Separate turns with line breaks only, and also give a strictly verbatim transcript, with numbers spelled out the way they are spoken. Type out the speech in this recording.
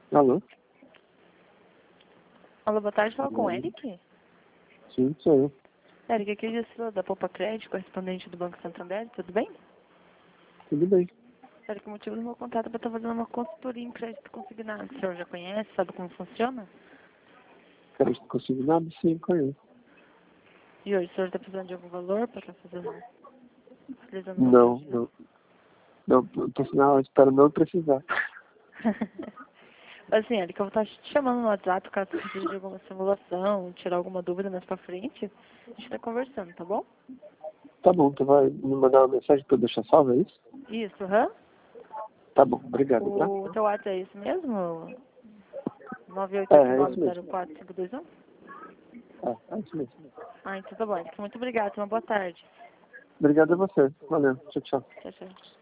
Alô?
Alô, boa tarde, fala com o Eric.
Sim, sou eu.
Eric, aqui é Gisela da Poupa Crédito, correspondente do Banco Santander, tudo bem?
Tudo bem.
Eric, o motivo do meu contato é para estar fazendo uma consultoria em crédito consignado. O senhor já conhece, sabe como funciona?
Crédito consignado? Sim, conheço.
E hoje, o senhor está precisando de algum valor para estar fazendo, realizando uma
Não,
operação?
não. Não, por sinal, eu espero não precisar.
Assim, Eric, eu vou estar te chamando no WhatsApp caso você precise de alguma simulação, tirar alguma dúvida mais pra frente. A gente está conversando, tá bom?
Tá bom, tu vai me mandar uma mensagem pra eu deixar salva, é isso?
Isso, aham.
Tá bom, obrigado, tá?
O teu WhatsApp é isso mesmo? nove oito
É,
oito
é
nove
isso
zero
mesmo.
quatro cinco dois um?
É, é isso mesmo.
Ah, então tá bom, Eric. Muito obrigada. Uma boa tarde.
Obrigado a você. Valeu. Tchau, tchau.
Tchau, tchau.